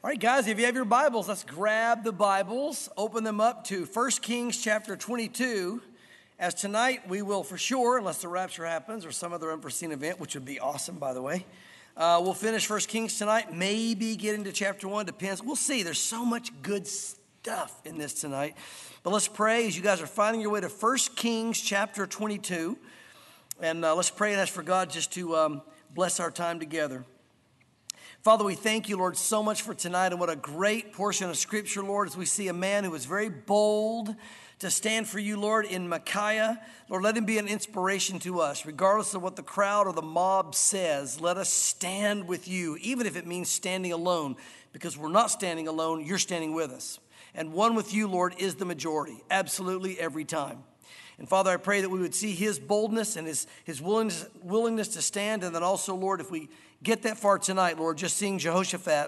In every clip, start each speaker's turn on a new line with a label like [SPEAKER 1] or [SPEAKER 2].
[SPEAKER 1] All right, guys, if you have your Bibles, let's grab the Bibles, open them up to 1 Kings chapter 22. As tonight we will for sure, unless the rapture happens or some other unforeseen event, which would be awesome, by the way, we'll finish 1 Kings tonight, maybe get into chapter 1, depends. We'll see. There's so much good stuff in this tonight. But let's pray as you guys are finding your way to 1 Kings chapter 22. And let's pray and ask for God just to bless our time together. Father, we thank you, Lord, so much for tonight, and what a great portion of Scripture, Lord, as we see a man who was very bold to stand for you, Lord, in Micaiah. Lord, let him be an inspiration to us. Regardless of what the crowd or the mob says, let us stand with you, even if it means standing alone, because we're not standing alone, you're standing with us. And one with you, Lord, is the majority, absolutely every time. And Father, I pray that we would see his boldness and his willingness to stand. And then also, Lord, if we get that far tonight, Lord, just seeing Jehoshaphat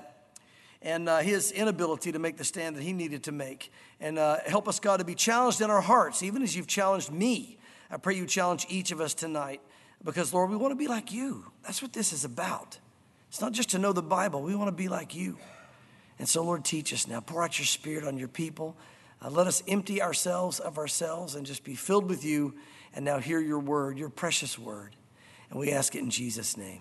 [SPEAKER 1] and his inability to make the stand that he needed to make. And help us, God, to be challenged in our hearts, even as you've challenged me. I pray you challenge each of us tonight. Because, Lord, we want to be like you. That's what this is about. It's not just to know the Bible. We want to be like you. And so, Lord, teach us now. Pour out your Spirit on your people. Let us empty ourselves of ourselves and just be filled with you and now hear your word, your precious word. And we ask it in Jesus' name.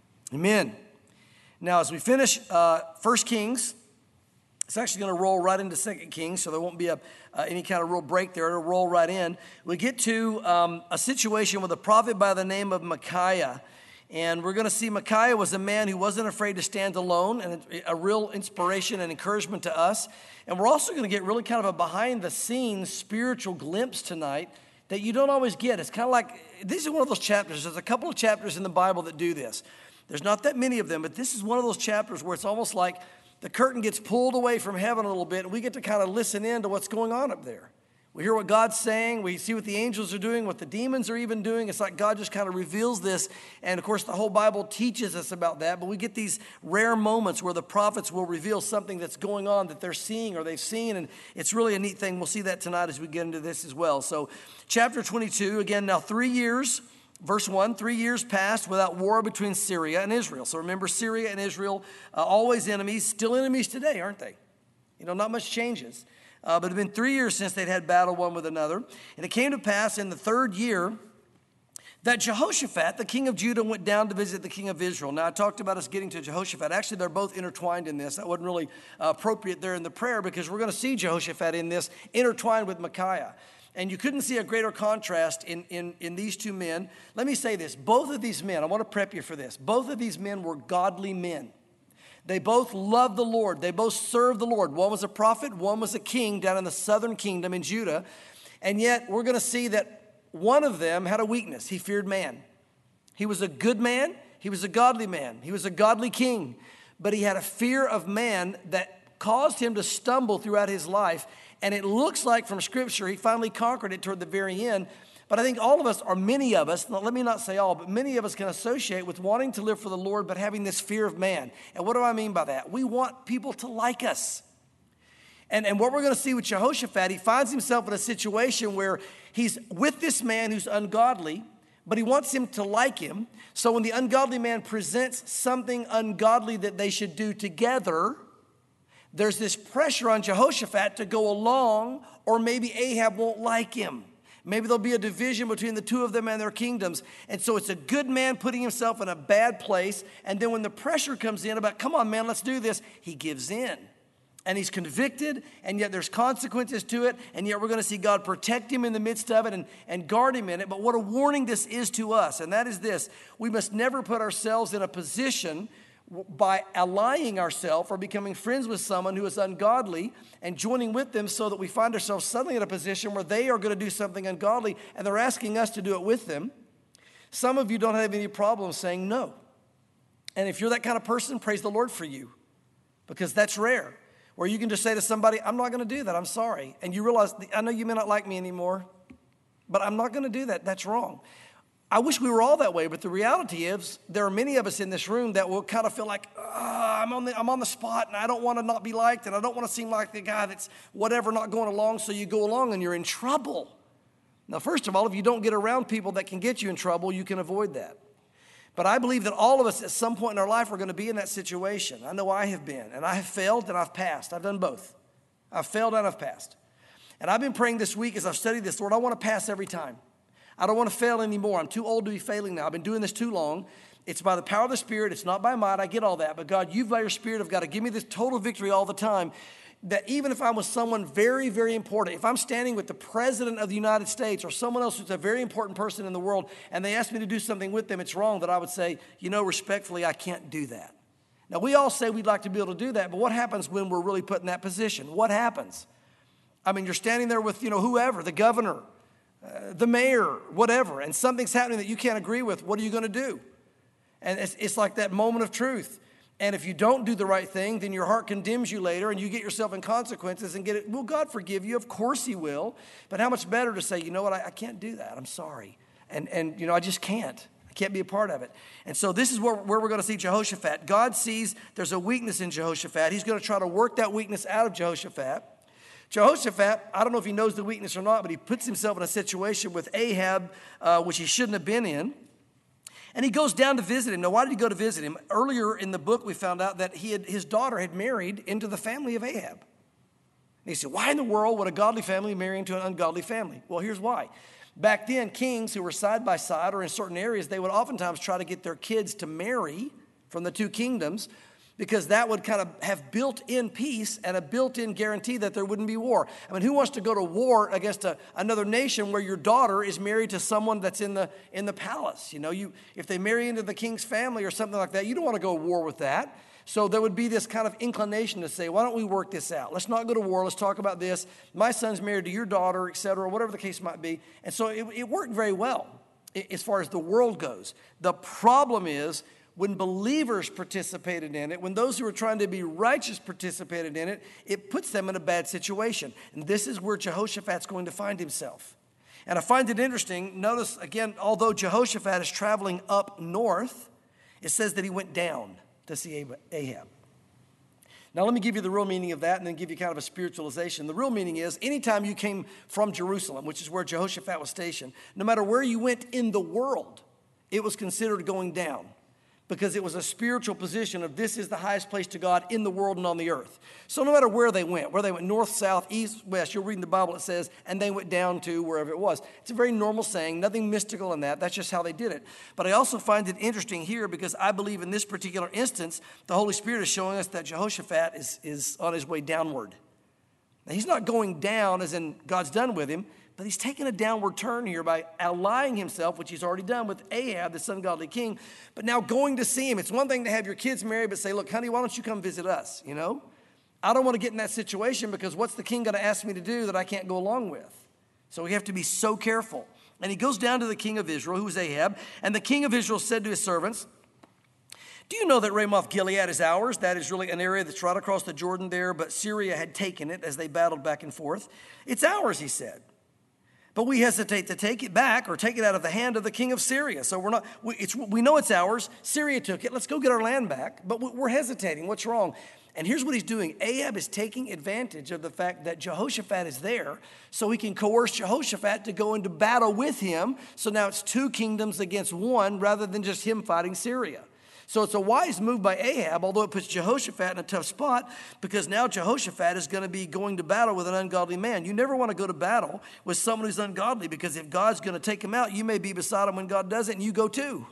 [SPEAKER 1] Amen. Now, as we finish 1 Kings, it's actually going to roll right into 2 Kings, so there won't be any kind of real break there. It'll roll right in. We get to a situation with a prophet by the name of Micaiah. And we're going to see Micaiah was a man who wasn't afraid to stand alone, and a real inspiration and encouragement to us. And we're also going to get really kind of a behind-the-scenes spiritual glimpse tonight that you don't always get. It's kind of like, this is one of those chapters. There's a couple of chapters in the Bible that do this. There's not that many of them, but this is one of those chapters where it's almost like the curtain gets pulled away from heaven a little bit, and we get to kind of listen in to what's going on up there. We hear what God's saying. We see what the angels are doing, what the demons are even doing. It's like God just kind of reveals this. And, of course, the whole Bible teaches us about that. But we get these rare moments where the prophets will reveal something that's going on that they're seeing or they've seen. And it's really a neat thing. We'll see that tonight as we get into this as well. So chapter 22, again, now 3 years, verse 1, 3 years passed without war between Syria and Israel. So remember, Syria and Israel, always enemies, still enemies today, aren't they? You know, not much changes. But it had been 3 years since they'd had battle one with another. And it came to pass in the third year that Jehoshaphat, the king of Judah, went down to visit the king of Israel. Now, I talked about us getting to Jehoshaphat. Actually, they're both intertwined in this. That wasn't really appropriate there in the prayer because we're going to see Jehoshaphat in this intertwined with Micaiah. And you couldn't see a greater contrast in these two men. Let me say this. Both of these men, I want to prep you for this. Both of these men were godly men. They both loved the Lord. They both served the Lord. One was a prophet. One was a king down in the southern kingdom in Judah. And yet we're going to see that one of them had a weakness. He feared man. He was a good man. He was a godly man. He was a godly king. But he had a fear of man that caused him to stumble throughout his life. And it looks like from Scripture he finally conquered it toward the very end. But I think all of us, or many of us, let me not say all, but many of us can associate with wanting to live for the Lord but having this fear of man. And what do I mean by that? We want people to like us. And what we're going to see with Jehoshaphat, he finds himself in a situation where he's with this man who's ungodly, but he wants him to like him. So when the ungodly man presents something ungodly that they should do together, there's this pressure on Jehoshaphat to go along, or maybe Ahab won't like him. Maybe there'll be a division between the two of them and their kingdoms. And so it's a good man putting himself in a bad place. And then when the pressure comes in about, come on, man, let's do this, he gives in. And he's convicted, and yet there's consequences to it. And yet we're going to see God protect him in the midst of it and guard him in it. But what a warning this is to us. And that is this. We must never put ourselves in a position by allying ourselves or becoming friends with someone who is ungodly and joining with them so that we find ourselves suddenly in a position where they are going to do something ungodly and they're asking us to do it with them. Some of you don't have any problem saying no. And if you're that kind of person, praise the Lord for you, because that's rare. Where you can just say to somebody, I'm not going to do that, I'm sorry. And you realize, I know you may not like me anymore, but I'm not going to do that. That's wrong. I wish we were all that way, but the reality is there are many of us in this room that will kind of feel like, I'm on the spot and I don't want to not be liked and I don't want to seem like the guy that's whatever not going along, so you go along and you're in trouble. Now, first of all, if you don't get around people that can get you in trouble, you can avoid that. But I believe that all of us at some point in our life are going to be in that situation. I know I have been, and I have failed and I've passed. I've done both. I've failed and I've passed. And I've been praying this week as I've studied this, Lord, I want to pass every time. I don't want to fail anymore. I'm too old to be failing now. I've been doing this too long. It's by the power of the Spirit. It's not by might. I get all that. But God, you've by your Spirit have got to give me this total victory all the time. That even if I was someone very, very important, if I'm standing with the President of the United States or someone else who's a very important person in the world and they ask me to do something with them, it's wrong, that I would say, respectfully, I can't do that. Now, we all say we'd like to be able to do that, but what happens when we're really put in that position? What happens? I mean, you're standing there with, whoever, the governor, the mayor, whatever, and something's happening that you can't agree with. What are you going to do? And it's like that moment of truth. And if you don't do the right thing, then your heart condemns you later and you get yourself in consequences and get it. Will God forgive you? Of course he will. But how much better to say, you know what, I can't do that. I'm sorry. And I just can't. I can't be a part of it. And so this is where we're going to see Jehoshaphat. God sees there's a weakness in Jehoshaphat. He's going to try to work that weakness out of Jehoshaphat. Jehoshaphat, I don't know if he knows the weakness or not, but he puts himself in a situation with Ahab, which he shouldn't have been in. And he goes down to visit him. Now, why did he go to visit him? Earlier in the book, we found out that his daughter had married into the family of Ahab. And he said, why in the world would a godly family marry into an ungodly family? Well, here's why. Back then, kings who were side by side or in certain areas, they would oftentimes try to get their kids to marry from the two kingdoms because that would kind of have built-in peace and a built-in guarantee that there wouldn't be war. I mean, who wants to go to war against another nation where your daughter is married to someone that's in the palace? If they marry into the king's family or something like that, you don't want to go to war with that. So there would be this kind of inclination to say, why don't we work this out? Let's not go to war. Let's talk about this. My son's married to your daughter, et cetera, whatever the case might be. And so it worked very well as far as the world goes. The problem is, when believers participated in it, when those who were trying to be righteous participated in it, it puts them in a bad situation. And this is where Jehoshaphat's going to find himself. And I find it interesting. Notice, again, although Jehoshaphat is traveling up north, it says that he went down to see Ahab. Now, let me give you the real meaning of that and then give you kind of a spiritualization. The real meaning is anytime you came from Jerusalem, which is where Jehoshaphat was stationed, no matter where you went in the world, it was considered going down, because it was a spiritual position of this is the highest place to God in the world and on the earth. So no matter where they went north, south, east, west, you'll read in the Bible it says, and they went down to wherever it was. It's a very normal saying, nothing mystical in that. That's just how they did it. But I also find it interesting here because I believe in this particular instance, the Holy Spirit is showing us that Jehoshaphat is on his way downward. Now, he's not going down as in God's done with him, but he's taken a downward turn here by allying himself, which he's already done with Ahab, this ungodly king, but now going to see him. It's one thing to have your kids married, but say, look, honey, why don't you come visit us, I don't want to get in that situation because what's the king going to ask me to do that I can't go along with? So we have to be so careful. And he goes down to the king of Israel, who was Ahab, and the king of Israel said to his servants, do you know that Ramoth Gilead is ours? That is really an area that's right across the Jordan there, but Syria had taken it as they battled back and forth. It's ours, he said. But we hesitate to take it back or take it out of the hand of the king of Syria. So we know it's ours. Syria took it. Let's go get our land back. But we're hesitating. What's wrong? And here's what he's doing. Ahab is taking advantage of the fact that Jehoshaphat is there so he can coerce Jehoshaphat to go into battle with him. So now it's two kingdoms against one rather than just him fighting Syria. So it's a wise move by Ahab, although it puts Jehoshaphat in a tough spot because now Jehoshaphat is going to be going to battle with an ungodly man. You never want to go to battle with someone who's ungodly because if God's going to take him out, you may be beside him when God does it and you go too.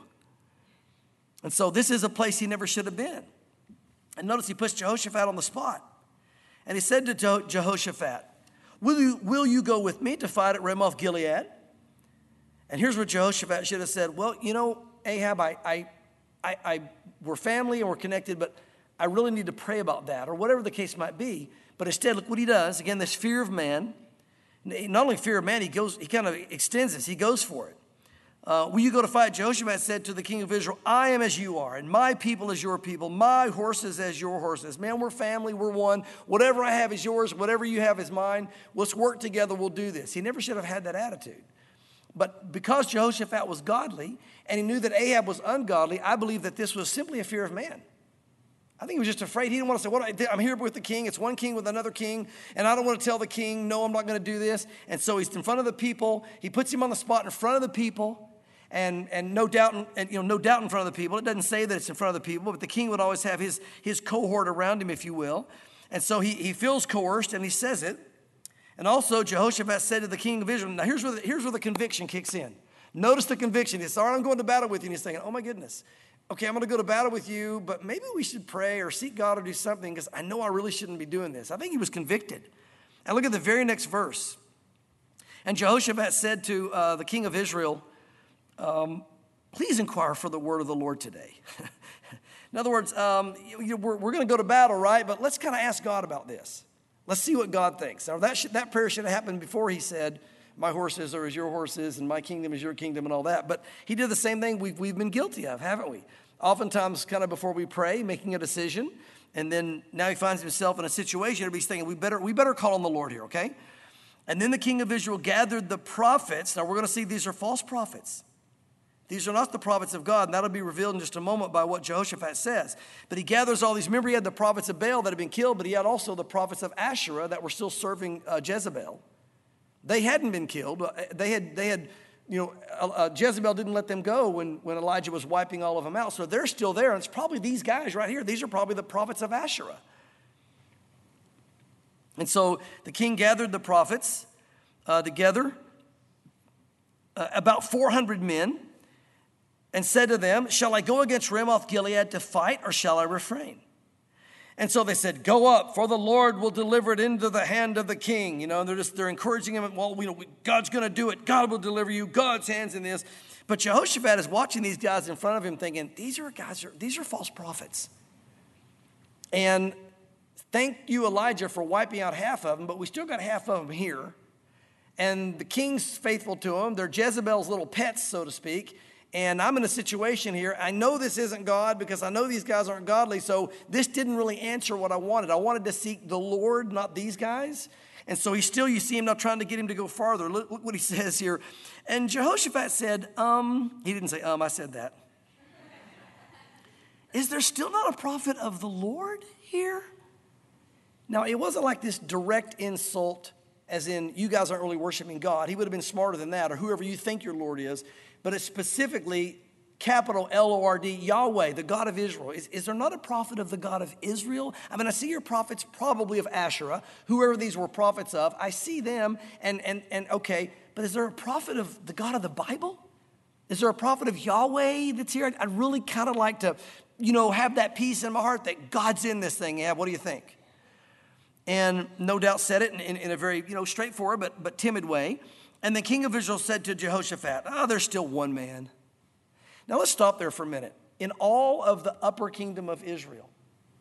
[SPEAKER 1] And so this is a place he never should have been. And notice he puts Jehoshaphat on the spot. And he said to Jehoshaphat, will you go with me to fight at Ramoth Gilead? And here's what Jehoshaphat should have said. Well, Ahab, we're family and we're connected, but I really need to pray about that, or whatever the case might be. But instead, look what he does. Again, this fear of man. Not only fear of man, he kind of extends this. He goes for it. Will you go to fight? Jehoshaphat said to the king of Israel, I am as you are, and my people as your people, my horses as your horses. Man, we're family, we're one. Whatever I have is yours, whatever you have is mine. Let's work together, we'll do this. He never should have had that attitude. But because Jehoshaphat was godly and he knew that Ahab was ungodly, I believe that this was simply a fear of man. I think he was just afraid. He didn't want to say, I'm here with the king. It's one king with another king, and I don't want to tell the king, no, I'm not going to do this. And so he's in front of the people. He puts him on the spot in front of the people, and no doubt, no doubt in front of the people. It doesn't say that it's in front of the people, but the king would always have his cohort around him, if you will. And so he feels coerced, and he says it. And also, Jehoshaphat said to the king of Israel, now here's where the conviction kicks in. Notice the conviction. He says, all right, I'm going to battle with you. And he's thinking, oh my goodness. Okay, I'm going to go to battle with you, but maybe we should pray or seek God or do something because I know I really shouldn't be doing this. I think he was convicted. And look at the very next verse. And Jehoshaphat said to the king of Israel, please inquire for the word of the Lord today. In other words, we're going to go to battle, right? But let's kind of ask God about this. Let's see what God thinks. Now, that prayer should have happened before he said, my horses are as your horses and my kingdom is your kingdom and all that. But he did the same thing we've been guilty of, haven't we? Oftentimes, kind of before we pray, making a decision, and then now he finds himself in a situation where he's thinking, we better call on the Lord here, okay? And then the king of Israel gathered the prophets. Now, we're going to see these are false prophets. These are not the prophets of God, and that'll be revealed in just a moment by what Jehoshaphat says. But he gathers all these. Remember, he had the prophets of Baal that had been killed, but he had also the prophets of Asherah that were still serving Jezebel. They hadn't been killed. They had Jezebel didn't let them go when Elijah was wiping all of them out. So they're still there, and it's probably these guys right here. These are probably the prophets of Asherah. And so the king gathered the prophets together, about 400 men, and said to them, shall I go against Ramoth Gilead to fight, or shall I refrain? And so they said, go up, for the Lord will deliver it into the hand of the king. And they're encouraging him. Well, God's going to do it. God will deliver you. God's hands in this. But Jehoshaphat is watching these guys in front of him thinking, these are false prophets. And thank you, Elijah, for wiping out half of them, but we still got half of them here. And the king's faithful to them. They're Jezebel's little pets, so to speak. And I'm in a situation here. I know this isn't God because I know these guys aren't godly. So this didn't really answer what I wanted. I wanted to seek the Lord, not these guys. And so you see him now trying to get him to go farther. Look what he says here. And Jehoshaphat said, he didn't say, I said that. Is there still not a prophet of the Lord here? Now, it wasn't like this direct insult, as in, you guys aren't really worshiping God. He would have been smarter than that, or whoever you think your Lord is. But it's specifically capital L-O-R-D, Yahweh, the God of Israel. Is there not a prophet of the God of Israel? I mean, I see your prophets probably of Asherah, whoever these were prophets of. I see them, and okay, but is there a prophet of the God of the Bible? Is there a prophet of Yahweh that's here? I'd really kind of like to, have that peace in my heart that God's in this thing. Yeah, what do you think? And no doubt said it in a very, straightforward but timid way. And the king of Israel said to Jehoshaphat, there's still one man. Now let's stop there for a minute. In all of the upper kingdom of Israel,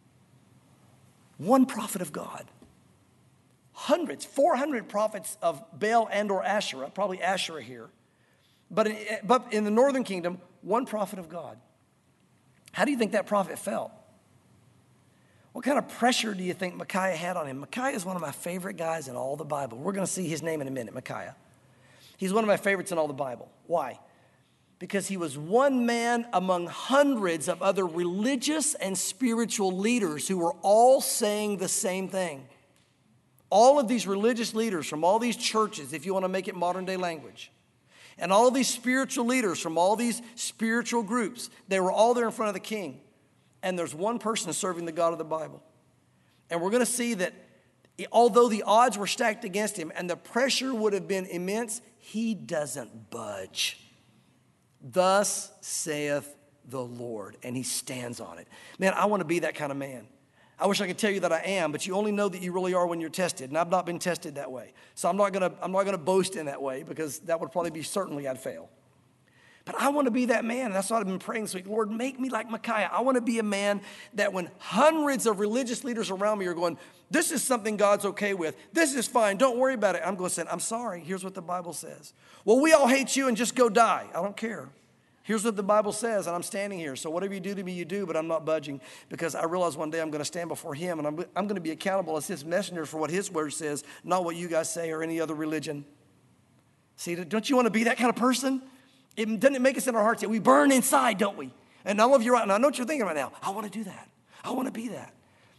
[SPEAKER 1] one prophet of God. Hundreds, 400 prophets of Baal and or Asherah, probably Asherah here. But in the northern kingdom, one prophet of God. How do you think that prophet felt? What kind of pressure do you think Micaiah had on him? Micaiah is one of my favorite guys in all the Bible. We're going to see his name in a minute, Micaiah. He's one of my favorites in all the Bible. Why? Because he was one man among hundreds of other religious and spiritual leaders who were all saying the same thing. All of these religious leaders from all these churches, if you want to make it modern day language, and all of these spiritual leaders from all these spiritual groups, they were all there in front of the king. And there's one person serving the God of the Bible. And we're going to see that although the odds were stacked against him and the pressure would have been immense, he doesn't budge. Thus saith the Lord, and he stands on it. Man, I want to be that kind of man. I wish I could tell you that I am, but you only know that you really are when you're tested, and I've not been tested that way. So I'm not gonna boast in that way because that would probably be certainly I'd fail. But I want to be that man. And that's what I've been praying this week. Lord, make me like Micaiah. I want to be a man that when hundreds of religious leaders around me are going, this is something God's okay with. This is fine. Don't worry about it. I'm going to say, I'm sorry. Here's what the Bible says. Well, we all hate you and just go die. I don't care. Here's what the Bible says, and I'm standing here. So whatever you do to me, you do, but I'm not budging because I realize one day I'm going to stand before him, and I'm going to be accountable as his messenger for what his word says, not what you guys say or any other religion. See, don't you want to be that kind of person? Doesn't it make us in our hearts that we burn inside, don't we? And all of you right now, I know what you're thinking right now. I want to do that. I want to be that.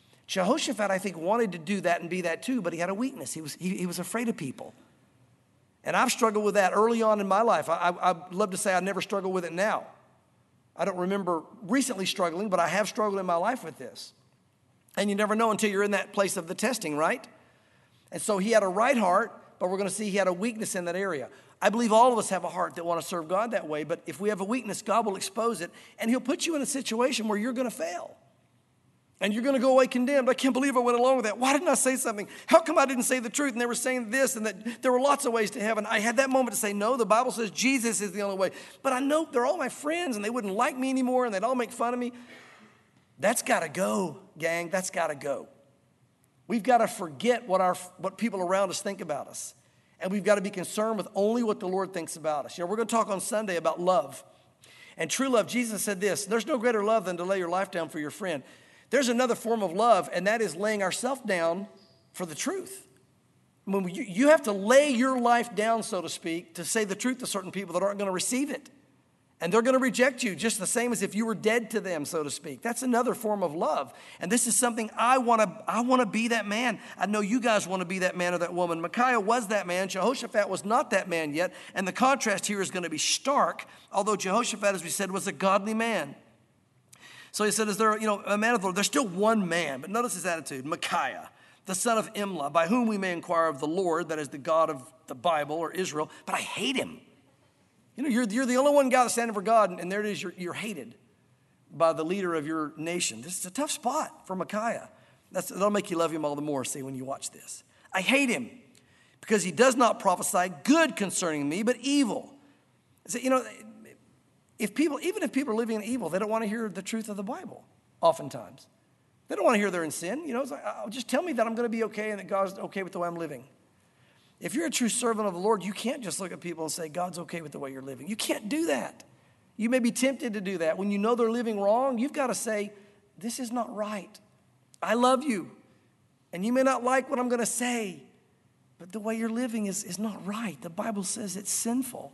[SPEAKER 1] Jehoshaphat, I think, wanted to do that and be that too, but he had a weakness. He was afraid of people. And I've struggled with that early on in my life. I'd love to say I never struggle with it now. I don't remember recently struggling, but I have struggled in my life with this. And you never know until you're in that place of the testing, right? And so he had a right heart, but we're going to see he had a weakness in that area. I believe all of us have a heart that want to serve God that way, but if we have a weakness, God will expose it, and he'll put you in a situation where you're going to fail. And you're going to go away condemned. I can't believe I went along with that. Why didn't I say something? How come I didn't say the truth? And they were saying this and that. There were lots of ways to heaven. I had that moment to say, no, the Bible says Jesus is the only way. But I know they're all my friends, and they wouldn't like me anymore, and they'd all make fun of me. That's got to go, gang. That's got to go. We've got to forget what people around us think about us. And we've got to be concerned with only what the Lord thinks about us. You know, we're going to talk on Sunday about love. And true love, Jesus said this, there's no greater love than to lay your life down for your friend. There's another form of love, and that is laying ourselves down for the truth. I mean, you have to lay your life down, so to speak, to say the truth to certain people that aren't going to receive it. And they're going to reject you just the same as if you were dead to them, so to speak. That's another form of love. And this is something I want to be that man. I know you guys want to be that man or that woman. Micaiah was that man. Jehoshaphat was not that man yet. And the contrast here is going to be stark, although Jehoshaphat, as we said, was a godly man. So he said, is there, a man of the Lord? There's still one man, but notice his attitude. Micaiah, the son of Imlah, by whom we may inquire of the Lord, that is the God of the Bible or Israel, but I hate him. You're the only one guy that's standing for God, and there it is, you're hated by the leader of your nation. This is a tough spot for Micaiah. That'll make you love him all the more, see, when you watch this. I hate him because he does not prophesy good concerning me, but evil. So, even if people are living in evil, they don't want to hear the truth of the Bible, oftentimes. They don't want to hear they're in sin. It's like, just tell me that I'm going to be okay and that God's okay with the way I'm living. If you're a true servant of the Lord, you can't just look at people and say, God's okay with the way you're living. You can't do that. You may be tempted to do that. When you know they're living wrong, you've got to say, this is not right. I love you. And you may not like what I'm going to say, but the way you're living is not right. The Bible says it's sinful,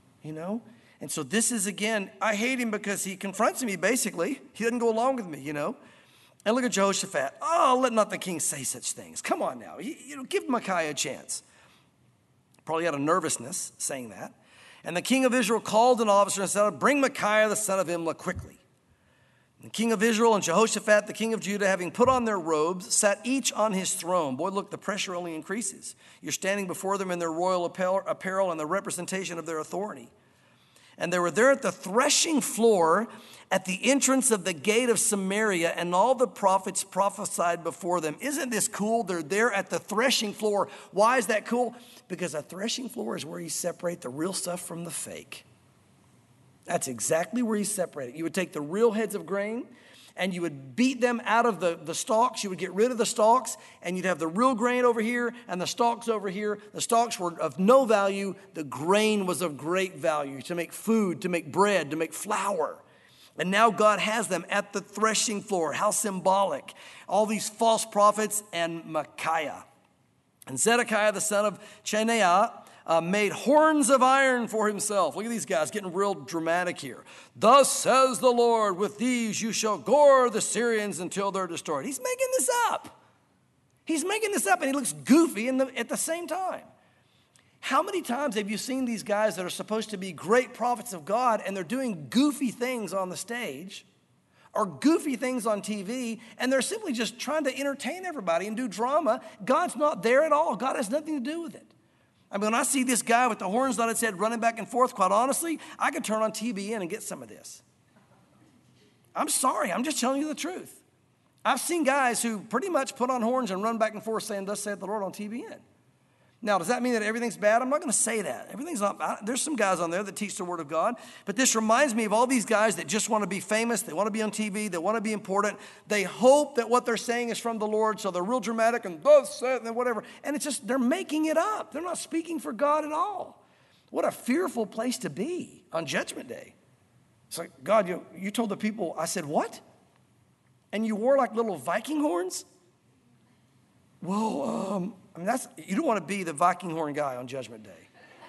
[SPEAKER 1] And so this is, again, I hate him because he confronts me, basically. He doesn't go along with me, And look at Jehoshaphat. Oh, let not the king say such things. Come on now. Give Micaiah a chance. Probably out of nervousness saying that. And the king of Israel called an officer and said, bring Micaiah the son of Imlah quickly. And the king of Israel and Jehoshaphat, the king of Judah, having put on their robes, sat each on his throne. Boy, look, the pressure only increases. You're standing before them in their royal apparel and the representation of their authority. And they were there at the threshing floor at the entrance of the gate of Samaria, and all the prophets prophesied before them. Isn't this cool? They're there at the threshing floor. Why is that cool? Because a threshing floor is where you separate the real stuff from the fake. That's exactly where you separate it. You would take the real heads of grain, and you would beat them out of the stalks. You would get rid of the stalks, and you'd have the real grain over here and the stalks over here. The stalks were of no value. The grain was of great value to make food, to make bread, to make flour. And now God has them at the threshing floor. How symbolic. All these false prophets and Micaiah. And Zedekiah, the son of Chenaanah, made horns of iron for himself. Look at these guys getting real dramatic here. Thus says the Lord, with these you shall gore the Syrians until they're destroyed. He's making this up. He's making this up, and he looks goofy at the same time. How many times have you seen these guys that are supposed to be great prophets of God, and they're doing goofy things on the stage or goofy things on TV, and they're simply just trying to entertain everybody and do drama? God's not there at all. God has nothing to do with it. I mean, when I see this guy with the horns on his head running back and forth, quite honestly, I could turn on TBN and get some of this. I'm sorry. I'm just telling you the truth. I've seen guys who pretty much put on horns and run back and forth saying, thus saith the Lord on TBN. Now, does that mean that everything's bad? I'm not going to say that. Everything's not. There's some guys on there that teach the Word of God. But this reminds me of all these guys that just want to be famous. They want to be on TV. They want to be important. They hope that what they're saying is from the Lord. So they're real dramatic and thus saith and whatever. And it's just, they're making it up. They're not speaking for God at all. What a fearful place to be on Judgment Day. It's like, God, you told the people, I said, what? And you wore like little Viking horns? Well, you don't want to be the Viking horn guy on Judgment Day.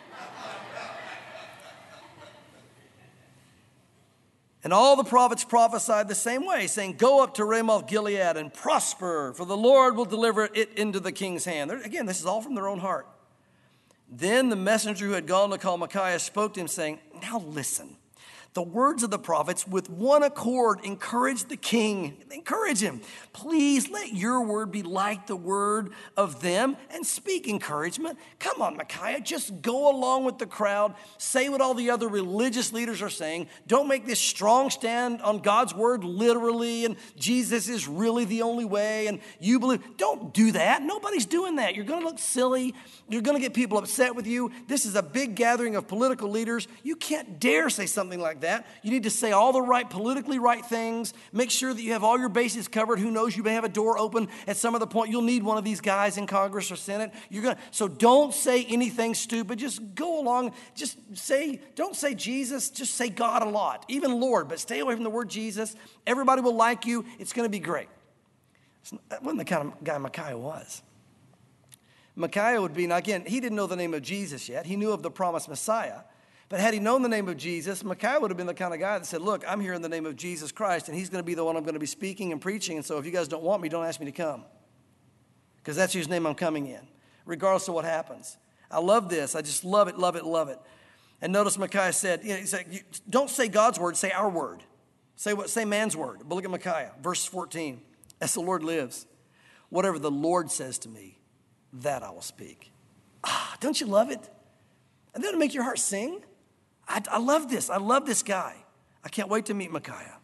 [SPEAKER 1] And all the prophets prophesied the same way, saying, go up to Ramoth Gilead and prosper, for the Lord will deliver it into the king's hand. Again, this is all from their own heart. Then the messenger who had gone to call Micaiah spoke to him, saying, now listen. The words of the prophets with one accord encourage the king. Encourage him. Please let your word be like the word of them and speak encouragement. Come on, Micaiah, just go along with the crowd. Say what all the other religious leaders are saying. Don't make this strong stand on God's word literally and Jesus is really the only way and you believe. Don't do that. Nobody's doing that. You're going to look silly. You're going to get people upset with you. This is a big gathering of political leaders. You can't dare say something like that. You need to say all the right, politically right things. Make sure that you have all your bases covered. Who knows, you may have a door open at some other point. You'll need one of these guys in Congress or Senate. So don't say anything stupid. Just go along. Don't say Jesus. Just say God a lot, even Lord, but stay away from the word Jesus. Everybody will like you. It's going to be great. That wasn't the kind of guy Micaiah was. Micaiah would be, now again, he didn't know the name of Jesus yet. He knew of the promised Messiah. But had he known the name of Jesus, Micaiah would have been the kind of guy that said, look, I'm here in the name of Jesus Christ, and he's going to be the one I'm going to be speaking and preaching, and so if you guys don't want me, don't ask me to come. Because that's whose name I'm coming in, regardless of what happens. I love this. I just love it, love it, love it. And notice Micaiah said, he said, don't say God's word, say our word. Say man's word. But look at Micaiah, verse 14. As the Lord lives, whatever the Lord says to me, that I will speak. Don't you love it? And that'll make your heart sing. I love this. I love this guy. I can't wait to meet Micaiah.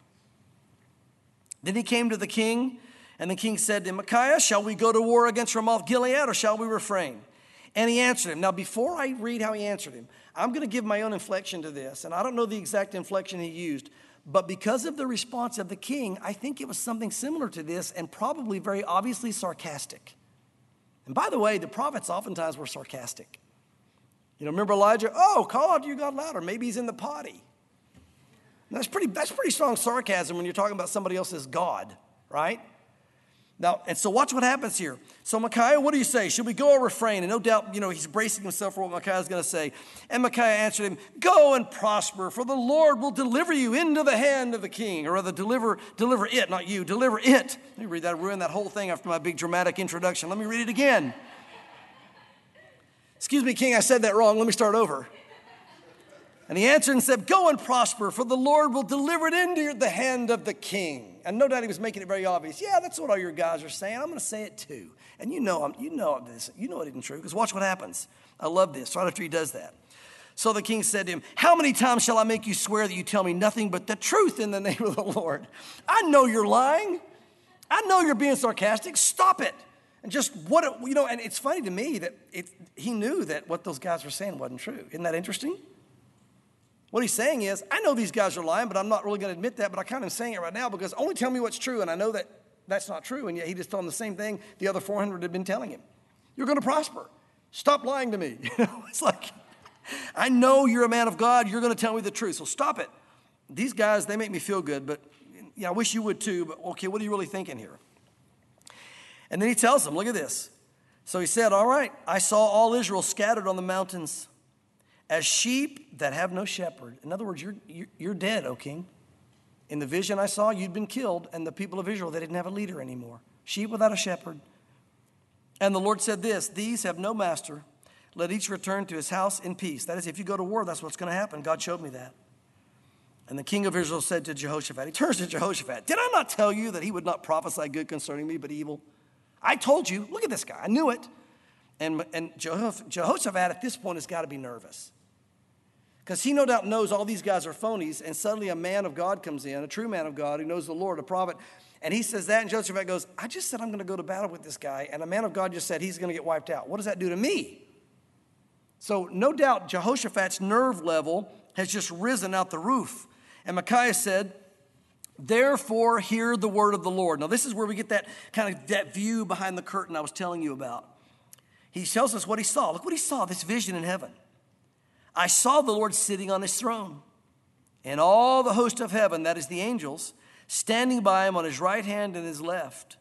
[SPEAKER 1] Then he came to the king, and the king said to him, Micaiah, shall we go to war against Ramoth Gilead, or shall we refrain? And he answered him. Now, before I read how he answered him, I'm going to give my own inflection to this, and I don't know the exact inflection he used, but because of the response of the king, I think it was something similar to this, and probably very obviously sarcastic. And by the way, the prophets oftentimes were sarcastic. Remember Elijah? Oh, call out to your God louder. Maybe he's in the potty. That's pretty strong sarcasm when you're talking about somebody else's God, right? Now, and so watch what happens here. So Micaiah, what do you say? Should we go or refrain? And no doubt, he's bracing himself for what Micaiah's going to say. And Micaiah answered him, go and prosper, for the Lord will deliver you into the hand of the king. Or rather, deliver it, not you, deliver it. Let me read that, ruin that whole thing after my big dramatic introduction. Let me read it again. Excuse me, king, I said that wrong. Let me start over. And he answered and said, go and prosper, for the Lord will deliver it into the hand of the king. And no doubt he was making it very obvious. Yeah, that's what all your guys are saying. I'm going to say it too. And you know it isn't true, because watch what happens. I love this, right after he does that. So the king said to him, how many times shall I make you swear that you tell me nothing but the truth in the name of the Lord? I know you're lying. I know you're being sarcastic. Stop it. And just and it's funny to me that he knew that what those guys were saying wasn't true. Isn't that interesting? What he's saying is, I know these guys are lying, but I'm not really going to admit that, but I kind of saying it right now because only tell me what's true, and I know that that's not true, and yet he just told him the same thing the other 400 had been telling him. You're going to prosper. Stop lying to me. It's like, I know you're a man of God. You're going to tell me the truth, so stop it. These guys, they make me feel good, but I wish you would too, but okay, what are you really thinking here? And then he tells them, look at this. So he said, all right, I saw all Israel scattered on the mountains as sheep that have no shepherd. In other words, you're dead, O king. In the vision I saw, you'd been killed, and the people of Israel, they didn't have a leader anymore. Sheep without a shepherd. And the Lord said this, these have no master. Let each return to his house in peace. That is, if you go to war, that's what's going to happen. God showed me that. And the king of Israel said to Jehoshaphat, he turns to Jehoshaphat, did I not tell you that he would not prophesy good concerning me, but evil? I told you, look at this guy, I knew it. And Jehoshaphat at this point has got to be nervous. Because he no doubt knows all these guys are phonies, and suddenly a man of God comes in, a true man of God who knows the Lord, a prophet, and he says that, and Jehoshaphat goes, I just said I'm going to go to battle with this guy, and a man of God just said he's going to get wiped out. What does that do to me? So no doubt Jehoshaphat's nerve level has just risen out the roof. And Micaiah said, therefore hear the word of the Lord. Now this is where we get that kind of that view behind the curtain I was telling you about. He tells us what he saw. Look what he saw, this vision in heaven. I saw the Lord sitting on his throne, and all the host of heaven, that is the angels, standing by him on his right hand and his left.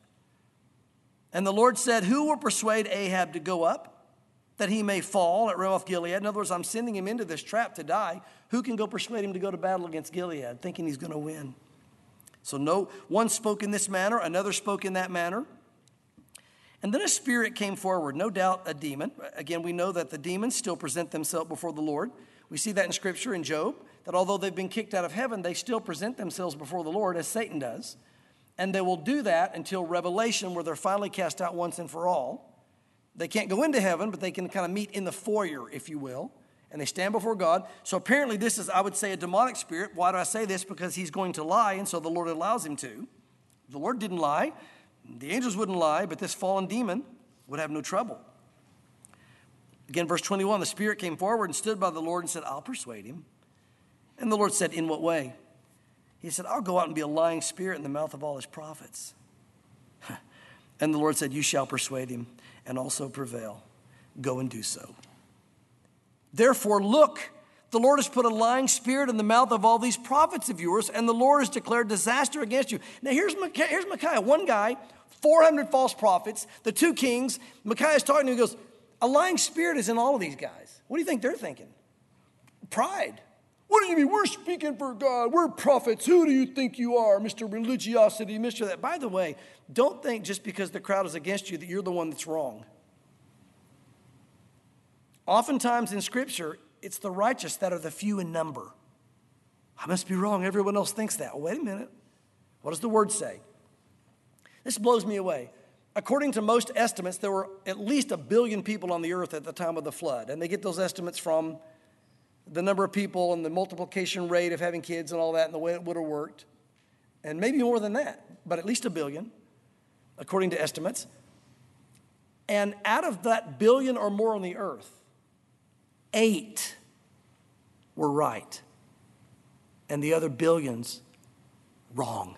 [SPEAKER 1] And the Lord said, who will persuade Ahab to go up, that he may fall at Ramoth Gilead? In other words, I'm sending him into this trap to die. Who can go persuade him to go to battle against Gilead, thinking he's going to win? So no one spoke in this manner, another spoke in that manner. And then a spirit came forward, no doubt a demon. Again, we know that the demons still present themselves before the Lord. We see that in Scripture in Job, that although they've been kicked out of heaven, they still present themselves before the Lord as Satan does. And they will do that until Revelation, where they're finally cast out once and for all. They can't go into heaven, but they can kind of meet in the foyer, if you will. And they stand before God. So apparently this is, I would say, a demonic spirit. Why do I say this? Because he's going to lie, and so the Lord allows him to. The Lord didn't lie. The angels wouldn't lie, but this fallen demon would have no trouble. Again, verse 21, the spirit came forward and stood by the Lord and said, I'll persuade him. And the Lord said, in what way? He said, I'll go out and be a lying spirit in the mouth of all his prophets. And the Lord said, you shall persuade him and also prevail. Go and do so. Therefore, look, the Lord has put a lying spirit in the mouth of all these prophets of yours, and the Lord has declared disaster against you. Now, here's Micaiah, one guy, 400 false prophets, the two kings. Micaiah's talking to him, he goes, a lying spirit is in all of these guys. What do you think they're thinking? Pride. What do you mean? We're speaking for God. We're prophets. Who do you think you are, Mr. Religiosity, Mr. That? By the way, don't think just because the crowd is against you that you're the one that's wrong. Oftentimes in Scripture, it's the righteous that are the few in number. I must be wrong. Everyone else thinks that. Well, wait a minute. What does the word say? This blows me away. According to most estimates, there were at least 1 billion people on the earth at the time of the flood. And they get those estimates from the number of people and the multiplication rate of having kids and all that and the way it would have worked. And maybe more than that, but at least 1 billion, according to estimates. And out of that billion or more on the earth, 8 were right, and the other billions wrong.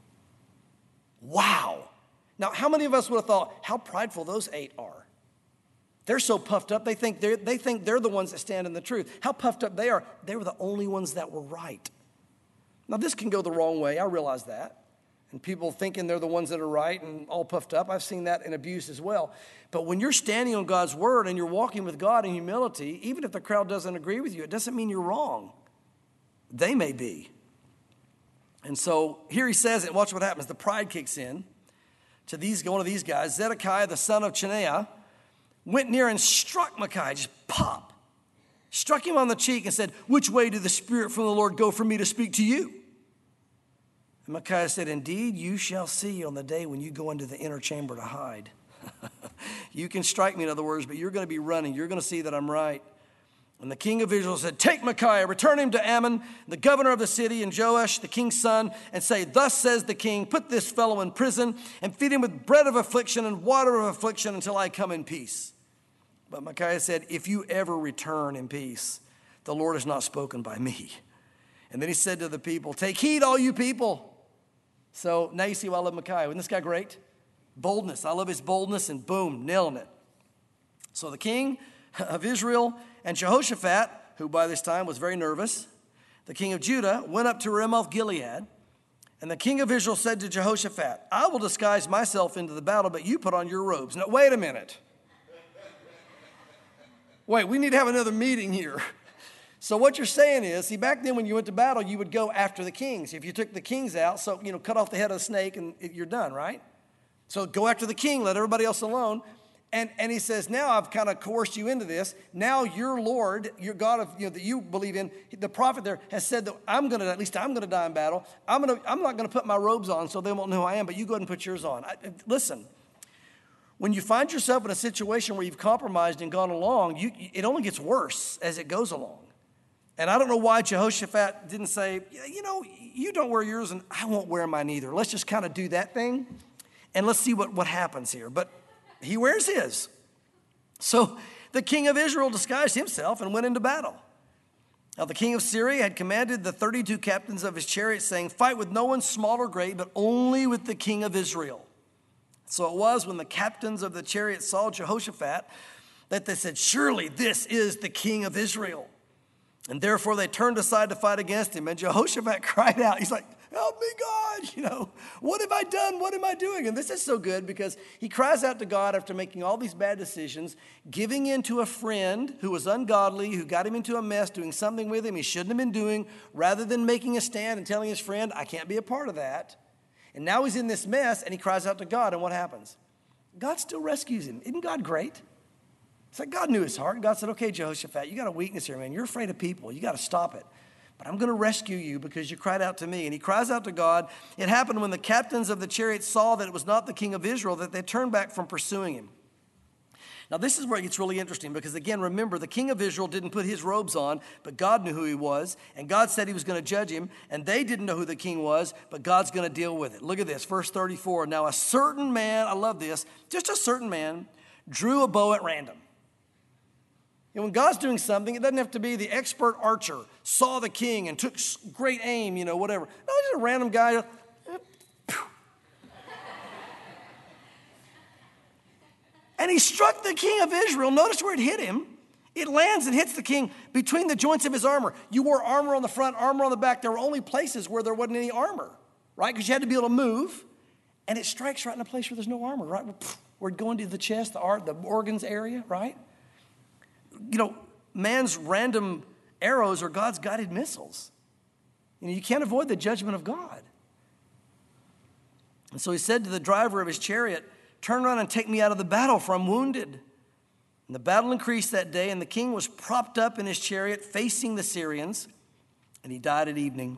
[SPEAKER 1] Wow. Now, how many of us would have thought how prideful those 8 are? They're so puffed up, they think they're the ones that stand in the truth. How puffed up they are. They were the only ones that were right. Now, this can go the wrong way. I realize that. And people thinking they're the ones that are right and all puffed up. I've seen that in abuse as well. But when you're standing on God's word and you're walking with God in humility, even if the crowd doesn't agree with you, it doesn't mean you're wrong. They may be. And so here he says it. Watch what happens. The pride kicks in to one of these guys. Zedekiah, the son of Chenaanah, went near and struck Micaiah, just pop. Struck him on the cheek and said, which way did the Spirit from the Lord go for me to speak to you? And Micaiah said, indeed, you shall see on the day when you go into the inner chamber to hide. You can strike me, in other words, but you're going to be running. You're going to see that I'm right. And the king of Israel said, take Micaiah, return him to Ammon, the governor of the city, and Joash, the king's son, and say, thus says the king, put this fellow in prison and feed him with bread of affliction and water of affliction until I come in peace. But Micaiah said, if you ever return in peace, the Lord has not spoken by me. And then he said to the people, take heed, all you people. So now you see why I love Micaiah. Isn't this guy great? Boldness. I love his boldness, and boom, nailing it. So the king of Israel and Jehoshaphat, who by this time was very nervous, the king of Judah, went up to Ramoth Gilead. And the king of Israel said to Jehoshaphat, I will disguise myself into the battle, but you put on your robes. Now, wait a minute. Wait, we need to have another meeting here. So what you're saying is, see, back then when you went to battle, you would go after the kings. If you took the kings out, so, cut off the head of the snake and you're done, right? So go after the king, let everybody else alone. And he says, now I've kind of coerced you into this. Now your Lord, your God of, that you believe in, the prophet there has said that I'm going to die in battle. I'm not going to put my robes on so they won't know who I am, but you go ahead and put yours on. Listen, when you find yourself in a situation where you've compromised and gone along, it only gets worse as it goes along. And I don't know why Jehoshaphat didn't say, you don't wear yours and I won't wear mine either. Let's just kind of do that thing and let's see what happens here. But he wears his. So the king of Israel disguised himself and went into battle. Now the king of Syria had commanded the 32 captains of his chariots, saying, fight with no one small or great, but only with the king of Israel. So it was when the captains of the chariots saw Jehoshaphat that they said, surely this is the king of Israel. And therefore they turned aside to fight against him. And Jehoshaphat cried out. He's like, help me, God. What have I done? What am I doing? And this is so good because he cries out to God after making all these bad decisions, giving in to a friend who was ungodly, who got him into a mess, doing something with him he shouldn't have been doing, rather than making a stand and telling his friend, I can't be a part of that. And now he's in this mess and he cries out to God. And what happens? God still rescues him. Isn't God great? It's like God knew his heart. God said, okay, Jehoshaphat, you got a weakness here, man. You're afraid of people. You got to stop it. But I'm going to rescue you because you cried out to me. And he cries out to God. It happened when the captains of the chariots saw that it was not the king of Israel, that they turned back from pursuing him. Now, this is where it gets really interesting because, again, remember, the king of Israel didn't put his robes on, but God knew who he was, and God said he was going to judge him, and they didn't know who the king was, but God's going to deal with it. Look at this, verse 34. Now, a certain man, I love this, just a certain man, drew a bow at random. And when God's doing something, it doesn't have to be the expert archer, saw the king and took great aim, whatever. No, just a random guy. And he struck the king of Israel. Notice where it hit him. It lands and hits the king between the joints of his armor. You wore armor on the front, armor on the back. There were only places where there wasn't any armor, right? Because you had to be able to move. And it strikes right in a place where there's no armor, right? Where it going to the chest, the organs area, right? Man's random arrows are God's guided missiles. You can't avoid the judgment of God. And so he said to the driver of his chariot, turn around and take me out of the battle, for I'm wounded. And the battle increased that day, and the king was propped up in his chariot facing the Syrians, and he died at evening.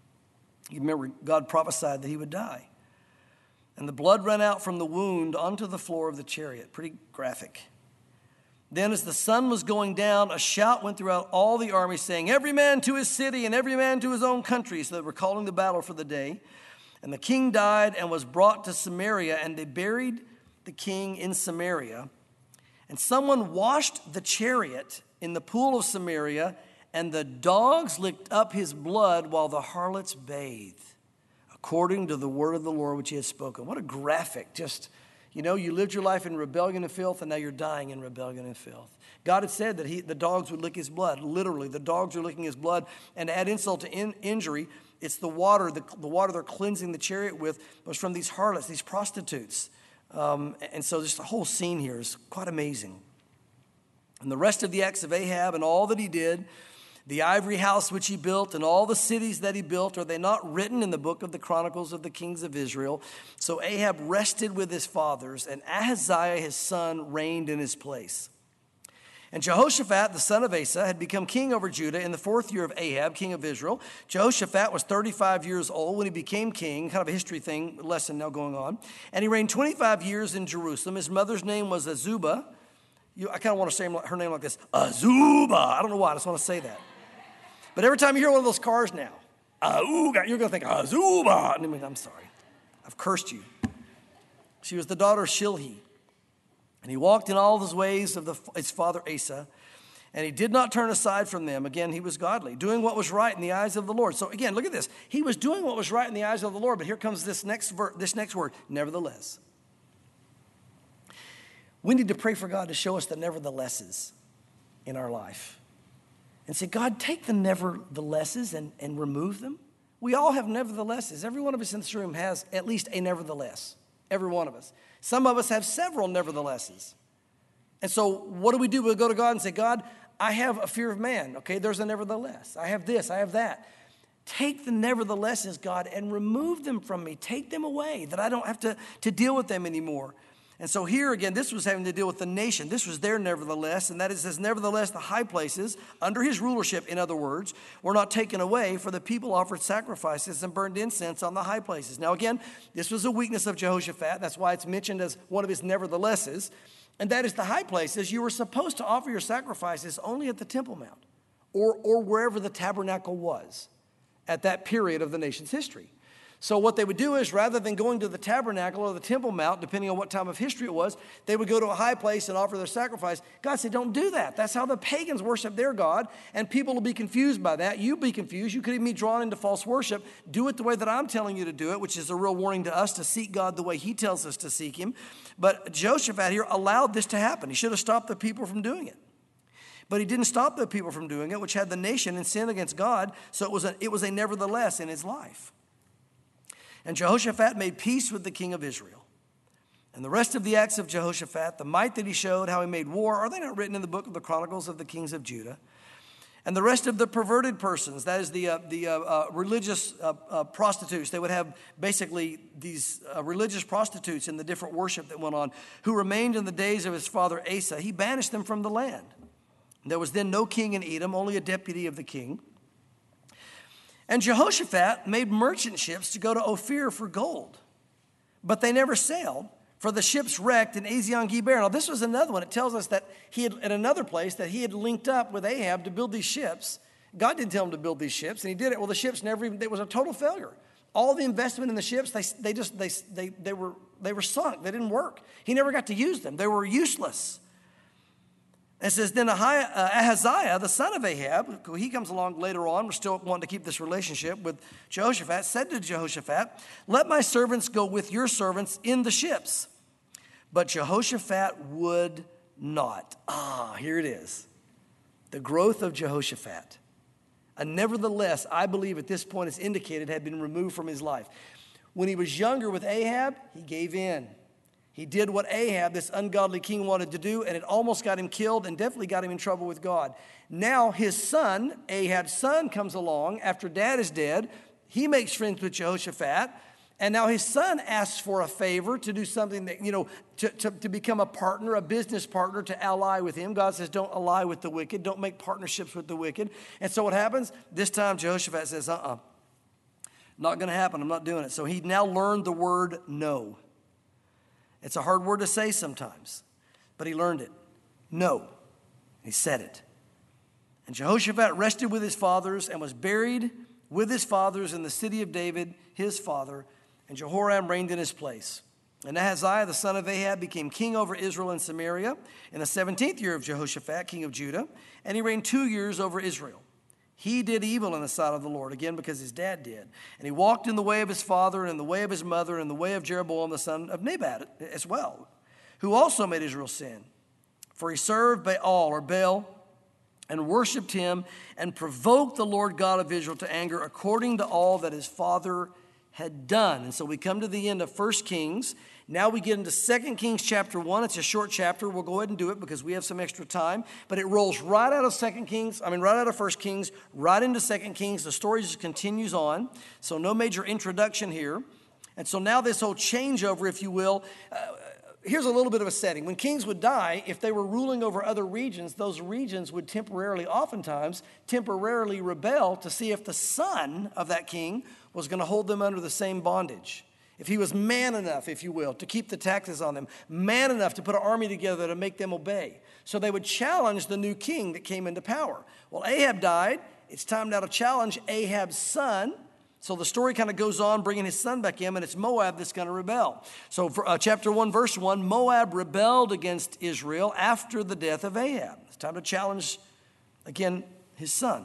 [SPEAKER 1] You remember, God prophesied that he would die. And the blood ran out from the wound onto the floor of the chariot. Pretty graphic. Then as the sun was going down, a shout went throughout all the army saying, every man to his city and every man to his own country. So they were calling the battle for the day. And the king died and was brought to Samaria, and they buried the king in Samaria. And someone washed the chariot in the pool of Samaria, and the dogs licked up his blood while the harlots bathed, according to the word of the Lord which he had spoken. What a graphic. You lived your life in rebellion and filth, and now you're dying in rebellion and filth. God had said that the dogs would lick his blood. Literally, the dogs are licking his blood. And to add insult to injury, it's the water they're cleansing the chariot with was from these harlots, these prostitutes. And so just the whole scene here is quite amazing. And the rest of the acts of Ahab and all that he did, the ivory house which he built and all the cities that he built, are they not written in the book of the Chronicles of the Kings of Israel? So Ahab rested with his fathers, and Ahaziah his son reigned in his place. And Jehoshaphat, the son of Asa, had become king over Judah in the 4th year of Ahab, king of Israel. Jehoshaphat was 35 years old when he became king, kind of a history lesson now going on. And he reigned 25 years in Jerusalem. His mother's name was Azubah. I kind of want to say her name like this, Azubah. I don't know why, I just want to say that. But every time you hear one of those cars now, you're going to think, Azubah. I'm sorry, I've cursed you. She was the daughter of Shilhi. And he walked in all his ways of his father Asa, and he did not turn aside from them. Again, he was godly, doing what was right in the eyes of the Lord. So again, look at this. He was doing what was right in the eyes of the Lord, but here comes this next word, nevertheless. We need to pray for God to show us the neverthelesses in our life. And say, God, take the neverthelesses and remove them. We all have neverthelesses. Every one of us in this room has at least a nevertheless. Every one of us. Some of us have several neverthelesses. And so what do? We'll go to God and say, God, I have a fear of man. Okay, there's a nevertheless. I have this, I have that. Take the neverthelesses, God, and remove them from me. Take them away, that I don't have to deal with them anymore. And so here again, this was having to deal with the nation. This was their nevertheless, and that is, says, nevertheless, the high places, under his rulership, in other words, were not taken away, for the people offered sacrifices and burned incense on the high places. Now again, this was a weakness of Jehoshaphat. That's why it's mentioned as one of his neverthelesses. And that is the high places. You were supposed to offer your sacrifices only at the Temple Mount or wherever the tabernacle was at that period of the nation's history. So what they would do is, rather than going to the tabernacle or the Temple Mount, depending on what time of history it was, they would go to a high place and offer their sacrifice. God said, don't do that. That's how the pagans worship their God, and people will be confused by that. You'll be confused. You could even be drawn into false worship. Do it the way that I'm telling you to do it, which is a real warning to us to seek God the way he tells us to seek him. But Jehoshaphat here allowed this to happen. He should have stopped the people from doing it. But he didn't stop the people from doing it, which had the nation in sin against God, so it was a nevertheless in his life. And Jehoshaphat made peace with the king of Israel. And the rest of the acts of Jehoshaphat, the might that he showed, how he made war, are they not written in the book of the Chronicles of the Kings of Judah? And the rest of the perverted persons, that is the religious prostitutes, they would have basically these religious prostitutes in the different worship that went on, who remained in the days of his father Asa. He banished them from the land. There was then no king in Edom, only a deputy of the king. And Jehoshaphat made merchant ships to go to Ophir for gold, but they never sailed, for the ships wrecked in Ezion-Geber. Now, this was another one. It tells us that he had, at another place, that he had linked up with Ahab to build these ships. God didn't tell him to build these ships, and he did it. Well, the ships never even, it was a total failure. All the investment in the ships, they were sunk. They didn't work. He never got to use them. They were useless. It says, then Ahaziah, the son of Ahab, who he comes along later on, we're still wanting to keep this relationship with Jehoshaphat, said to Jehoshaphat, let my servants go with your servants in the ships. But Jehoshaphat would not. Here it is. The growth of Jehoshaphat. And nevertheless, I believe at this point it's indicated had been removed from his life. When he was younger with Ahab, he gave in. He did what Ahab, this ungodly king, wanted to do, and it almost got him killed and definitely got him in trouble with God. Now his son, Ahab's son, comes along after dad is dead. He makes friends with Jehoshaphat, and now his son asks for a favor to do something that, to become a partner, a business partner, to ally with him. God says, don't ally with the wicked. Don't make partnerships with the wicked. And so what happens? This time Jehoshaphat says, not going to happen. I'm not doing it. So he now learned the word no. It's a hard word to say sometimes, but he learned it. No. He said it. And Jehoshaphat rested with his fathers and was buried with his fathers in the city of David, his father, and Jehoram reigned in his place. And Ahaziah, the son of Ahab, became king over Israel and Samaria in the 17th year of Jehoshaphat, king of Judah, and he reigned 2 years over Israel. He did evil in the sight of the Lord, again, because his dad did. And he walked in the way of his father and in the way of his mother and in the way of Jeroboam, the son of Nebat as well, who also made Israel sin. For he served Baal, and worshipped him and provoked the Lord God of Israel to anger according to all that his father had done. And so we come to the end of 1 Kings. Now we get into 2 Kings chapter 1. It's a short chapter. We'll go ahead and do it because we have some extra time. But it rolls right out of 1 Kings, right into 2 Kings. The story just continues on. So no major introduction here. And so now this whole changeover, if you will, here's a little bit of a setting. When kings would die, if they were ruling over other regions, those regions would oftentimes temporarily rebel to see if the son of that king was going to hold them under the same bondage. If he was man enough, if you will, to keep the taxes on them, man enough to put an army together to make them obey. So they would challenge the new king that came into power. Well, Ahab died. It's time now to challenge Ahab's son. So the story kind of goes on, bringing his son back in, and it's Moab that's going to rebel. So for, chapter 1, verse 1, Moab rebelled against Israel after the death of Ahab. It's time to challenge, again, his son.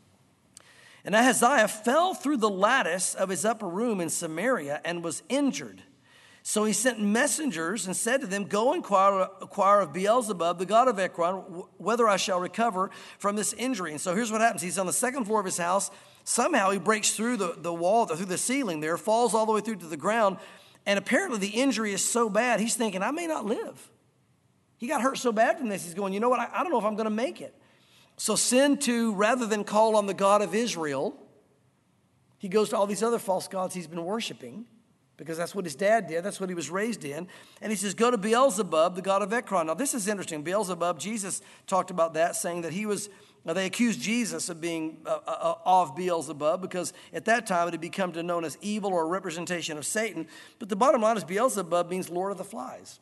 [SPEAKER 1] And Ahaziah fell through the lattice of his upper room in Samaria and was injured. So he sent messengers and said to them, go inquire of Beelzebub, the god of Ekron, whether I shall recover from this injury. And so here's what happens. He's on the second floor of his house. Somehow he breaks through the wall, through the ceiling there, falls all the way through to the ground. And apparently the injury is so bad, he's thinking, I may not live. He got hurt so bad from this, he's going, you know what, I don't know if I'm going to make it. So rather than call on the God of Israel, he goes to all these other false gods he's been worshiping, because that's what his dad did. That's what he was raised in. And he says, go to Beelzebub, the god of Ekron. Now, this is interesting. Beelzebub, Jesus talked about that, saying that they accused Jesus of being of Beelzebub, because at that time it had become known as evil or a representation of Satan. But the bottom line is Beelzebub means Lord of the Flies.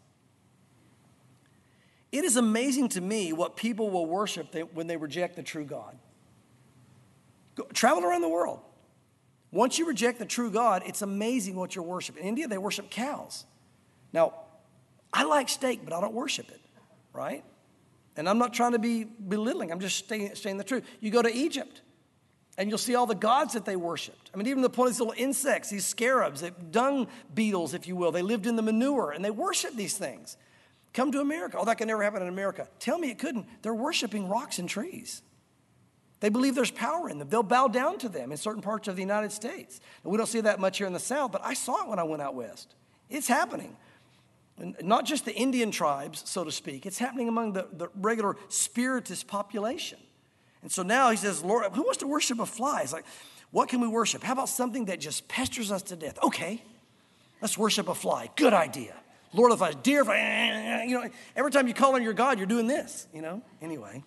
[SPEAKER 1] It is amazing to me what people will worship when they reject the true God. Travel around the world. Once you reject the true God, it's amazing what you worship. In India, they worship cows. Now, I like steak, but I don't worship it, right? And I'm not trying to be belittling. I'm just saying the truth. You go to Egypt, and you'll see all the gods that they worshipped. I mean, even the point of these little insects, these scarabs, dung beetles, if you will. They lived in the manure, and they worship these things. Come to America. Oh, that can never happen in America. Tell me it couldn't. They're worshiping rocks and trees. They believe there's power in them. They'll bow down to them in certain parts of the United States. And we don't see that much here in the South, but I saw it when I went out west. It's happening. And not just the Indian tribes, so to speak. It's happening among the regular spiritist population. And so now he says, Lord, who wants to worship a fly? It's like, what can we worship? How about something that just pesters us to death? Okay, let's worship a fly. Good idea. Lord of the flies, deer fly, every time you call on your God, you're doing this, Anyway.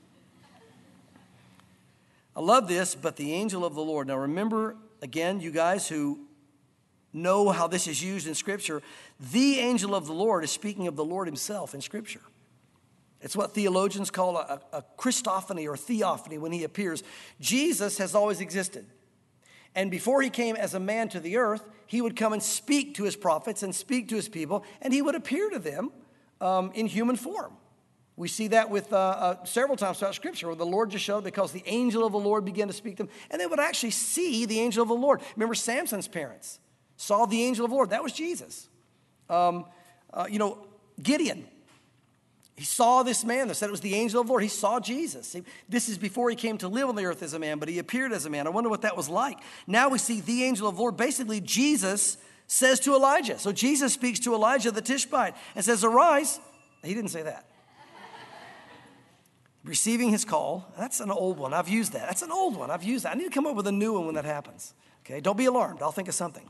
[SPEAKER 1] I love this, but the angel of the Lord. Now remember, again, you guys who know how this is used in Scripture, the angel of the Lord is speaking of the Lord himself in Scripture. It's what theologians call a Christophany or theophany when he appears. Jesus has always existed. And before he came as a man to the earth, he would come and speak to his prophets and speak to his people, and he would appear to them in human form. We see that with several times throughout Scripture where the Lord just showed because the angel of the Lord began to speak to them, and they would actually see the angel of the Lord. Remember Samson's parents saw the angel of the Lord. That was Jesus. Gideon, he saw this man that said it was the angel of the Lord. He saw Jesus. This is before he came to live on the earth as a man, but he appeared as a man. I wonder what that was like. Now we see the angel of the Lord. Basically, Jesus says to Elijah. So Jesus speaks to Elijah the Tishbite and says, arise. He didn't say that. Receiving his call. That's an old one. I've used that. That's an old one. I've used that. I need to come up with a new one when that happens. Okay, don't be alarmed. I'll think of something.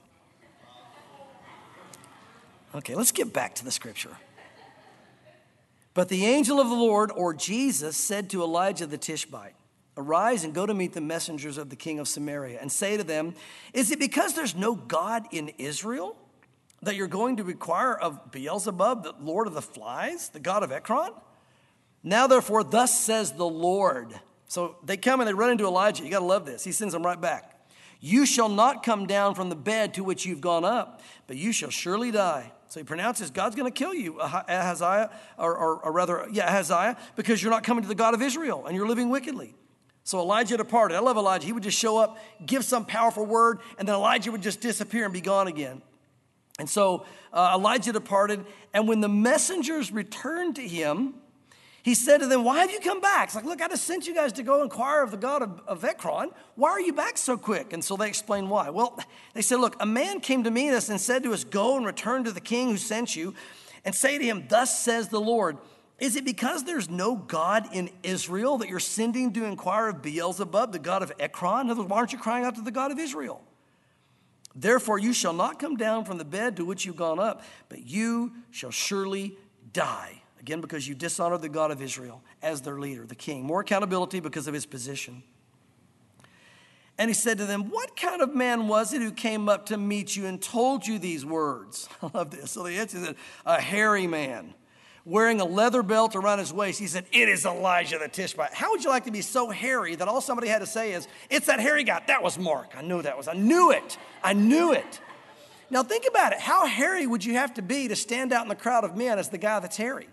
[SPEAKER 1] Okay, let's get back to the Scripture. But the angel of the Lord, or Jesus, said to Elijah the Tishbite, arise and go to meet the messengers of the king of Samaria and say to them, is it because there's no God in Israel that you're going to require of Beelzebub, the lord of the flies, the god of Ekron? Now, therefore, thus says the Lord. So they come and they run into Elijah. You got to love this. He sends them right back. You shall not come down from the bed to which you've gone up, but you shall surely die. So he pronounces God's going to kill you, Ahaziah, Ahaziah, because you're not coming to the God of Israel and you're living wickedly. So Elijah departed. I love Elijah. He would just show up, give some powerful word, and then Elijah would just disappear and be gone again. And so Elijah departed, and when the messengers returned to him, he said to them, why have you come back? It's like, look, I just sent you guys to go inquire of the God of Ekron. Why are you back so quick? And so they explained why. Well, they said, look, a man came to meet us and said to us, go and return to the king who sent you and say to him, thus says the Lord, is it because there's no God in Israel that you're sending to inquire of Beelzebub, the god of Ekron? In other words, why aren't you crying out to the God of Israel? Therefore, you shall not come down from the bed to which you've gone up, but you shall surely die. Again, because you dishonored the God of Israel as their leader, the king. More accountability because of his position. And he said to them, what kind of man was it who came up to meet you and told you these words? I love this. So the answer is a hairy man wearing a leather belt around his waist. He said, it is Elijah the Tishbite. How would you like to be so hairy that all somebody had to say is, it's that hairy guy. That was Mark. I knew it. I knew it. Now think about it. How hairy would you have to be to stand out in the crowd of men as the guy that's hairy?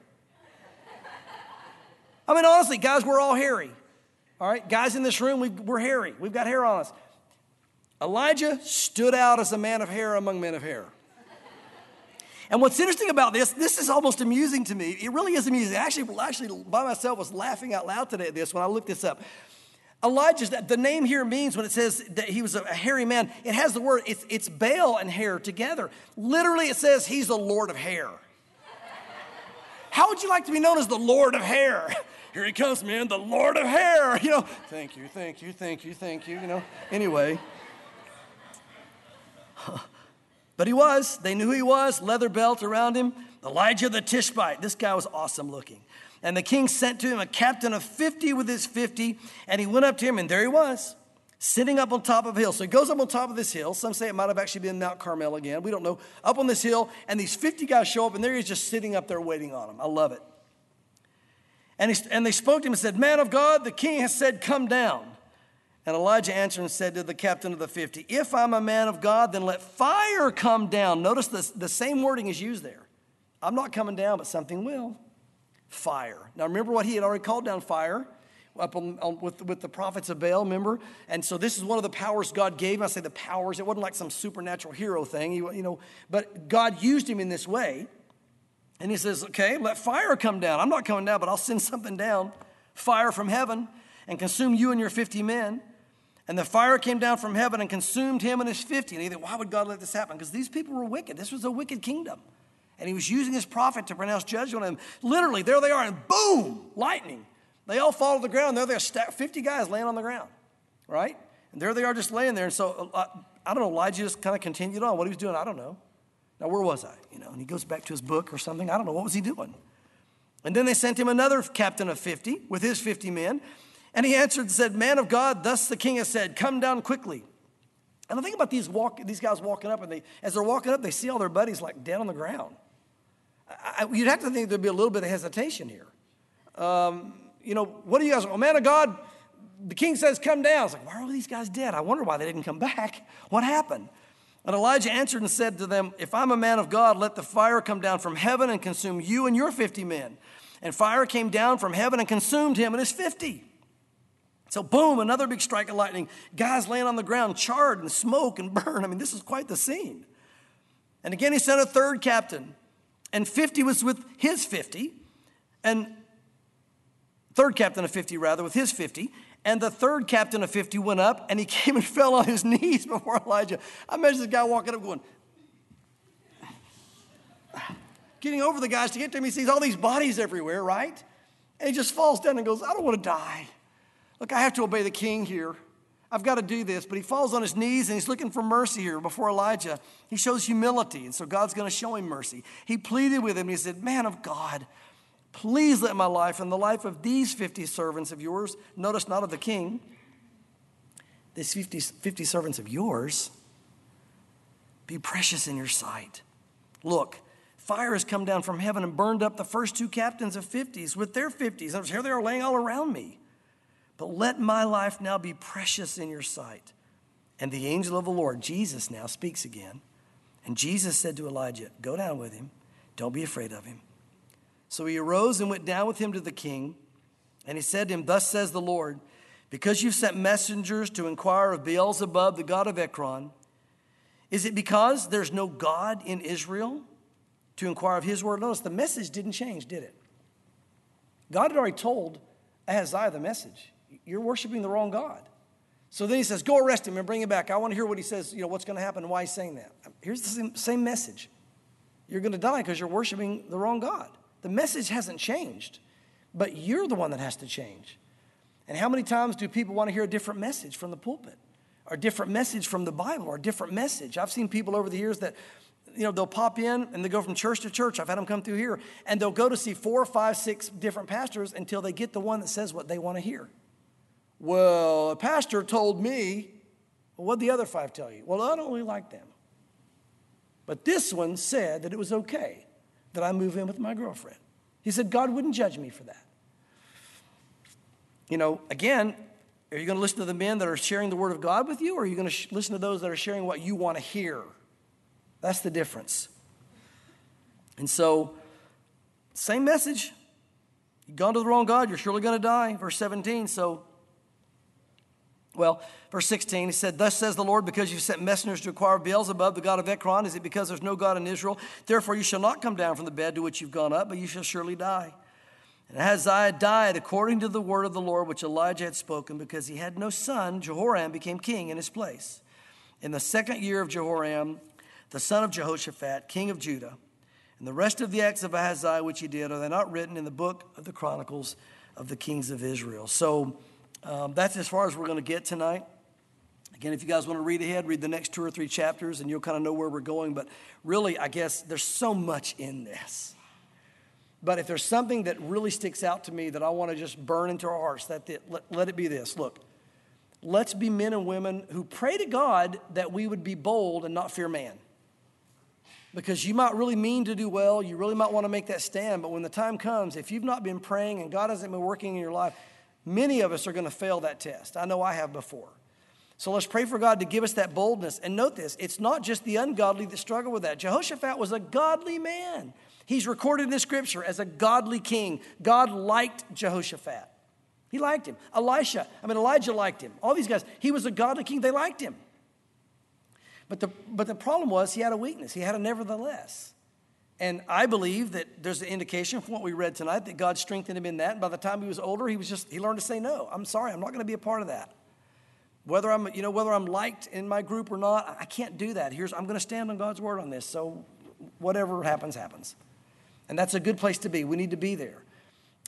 [SPEAKER 1] I mean, honestly, guys, we're all hairy. All right, guys in this room, we're hairy. We've got hair on us. Elijah stood out as a man of hair among men of hair. And what's interesting about this is almost amusing to me. It really is amusing. Actually, by myself, was laughing out loud today at this when I looked this up. Elijah's, the name here means when it says that he was a hairy man, it has the word, it's Baal and hair together. Literally, it says he's the Lord of hair. How would you like to be known as the Lord of hair? Here he comes, man, the Lord of hair. Thank you. Anyway. But he was. They knew who he was. Leather belt around him. Elijah the Tishbite. This guy was awesome looking. And the king sent to him a captain of 50 with his 50. And he went up to him, and there he was, sitting up on top of a hill. So he goes up on top of this hill. Some say it might have actually been Mount Carmel again. We don't know. Up on this hill, and these 50 guys show up, and there he is just sitting up there waiting on him. I love it. And they spoke to him and said, man of God, the king has said, come down. And Elijah answered and said to the captain of the 50, if I'm a man of God, then let fire come down. Notice the same wording is used there. I'm not coming down, but something will. Fire. Now remember what he had already called down fire up with the prophets of Baal, remember? And so this is one of the powers God gave him. I say the powers. It wasn't like some supernatural hero thing, but God used him in this way. And he says, okay, let fire come down. I'm not coming down, but I'll send something down, fire from heaven, and consume you and your 50 men. And the fire came down from heaven and consumed him and his 50. And he thought, why would God let this happen? Because these people were wicked. This was a wicked kingdom. And he was using his prophet to pronounce judgment on them. Literally, there they are, and boom, lightning. They all fall to the ground. There they are, 50 guys laying on the ground, right? And there they are just laying there. And so, I don't know, Elijah just kind of continued on. What he was doing, I don't know. Now, where was I? And he goes back to his book or something. I don't know. What was he doing? And then they sent him another captain of 50 with his 50 men. And he answered and said, man of God, thus the king has said, come down quickly. And I think about these guys walking up, and as they're walking up, they see all their buddies like dead on the ground. You'd have to think there'd be a little bit of hesitation here. What do you guys, man of God, the king says, come down. It's like, why are all these guys dead? I wonder why they didn't come back. What happened? And Elijah answered and said to them, if I'm a man of God, let the fire come down from heaven and consume you and your 50 men. And fire came down from heaven and consumed him and his 50. So boom, another big strike of lightning. Guys laying on the ground, charred and smoke and burn. I mean, this is quite the scene. And again, he sent a third captain. And 50 was with his 50. And third captain of 50, rather, with his 50. And the third captain of 50 went up, and he came and fell on his knees before Elijah. I imagine this guy walking up going, getting over the guys to get to him. He sees all these bodies everywhere, right? And he just falls down and goes, I don't want to die. Look, I have to obey the king here. I've got to do this. But he falls on his knees, and he's looking for mercy here before Elijah. He shows humility, and so God's going to show him mercy. He pleaded with him, and he said, man of God, please let my life and the life of these 50 servants of yours, notice not of the king, these 50 servants of yours, be precious in your sight. Look, fire has come down from heaven and burned up the first two captains of 50s with their 50s. And here they are laying all around me. But let my life now be precious in your sight. And the angel of the Lord, Jesus, now speaks again. And Jesus said to Elijah, go down with him. Don't be afraid of him. So he arose and went down with him to the king. And he said to him, thus says the Lord, because you've sent messengers to inquire of Beelzebub, the god of Ekron, is it because there's no God in Israel to inquire of his word? Notice the message didn't change, did it? God had already told Ahaziah the message. You're worshiping the wrong God. So then he says, go arrest him and bring him back. I want to hear what he says, what's going to happen and why he's saying that. Here's the same message. You're going to die because you're worshiping the wrong God. The message hasn't changed, but you're the one that has to change. And how many times do people want to hear a different message from the pulpit, or a different message from the Bible, or a different message? I've seen people over the years that, they'll pop in and they go from church to church. I've had them come through here, and they'll go to see 4, 5, 6 different pastors until they get the one that says what they want to hear. Well, a pastor told me, well, what'd the other 5 tell you? Well, I don't really like them. But this one said that it was okay that I move in with my girlfriend. He said God wouldn't judge me for that. Again, are you going to listen to the men that are sharing the word of God with you, or are you going to listen to those that are sharing what you want to hear? That's the difference. And so, same message. You've gone to the wrong God, you're surely going to die. Verse 17, verse 16, he said, thus says the Lord, because you've sent messengers to inquire of Beelzebub, the god of Ekron, is it because there's no God in Israel? Therefore you shall not come down from the bed to which you've gone up, but you shall surely die. And Ahaziah died according to the word of the Lord, which Elijah had spoken, because he had no son. Jehoram became king in his place. In the 2nd year of Jehoram, the son of Jehoshaphat, king of Judah, and the rest of the acts of Ahaziah which he did, are they not written in the book of the Chronicles of the kings of Israel? So that's as far as we're going to get tonight. Again, if you guys want to read ahead, read the next 2 or 3 chapters, and you'll kind of know where we're going. But really, I guess there's so much in this. But if there's something that really sticks out to me that I want to just burn into our hearts, let it be this. Look, let's be men and women who pray to God that we would be bold and not fear man. Because you might really mean to do well, you really might want to make that stand, but when the time comes, if you've not been praying and God hasn't been working in your life, many of us are going to fail that test. I know I have before. So let's pray for God to give us that boldness. And note this, it's not just the ungodly that struggle with that. Jehoshaphat was a godly man. He's recorded in the scripture as a godly king. God liked Jehoshaphat. He liked him. Elijah liked him. All these guys, he was a godly king. They liked him. But the problem was he had a weakness. He had a nevertheless. And I believe that there's an indication from what we read tonight that God strengthened him in that. And by the time he was older, he learned to say no. I'm sorry, I'm not going to be a part of that. Whether I'm liked in my group or not, I can't do that. I'm going to stand on God's word on this. So whatever happens, happens. And that's a good place to be. We need to be there.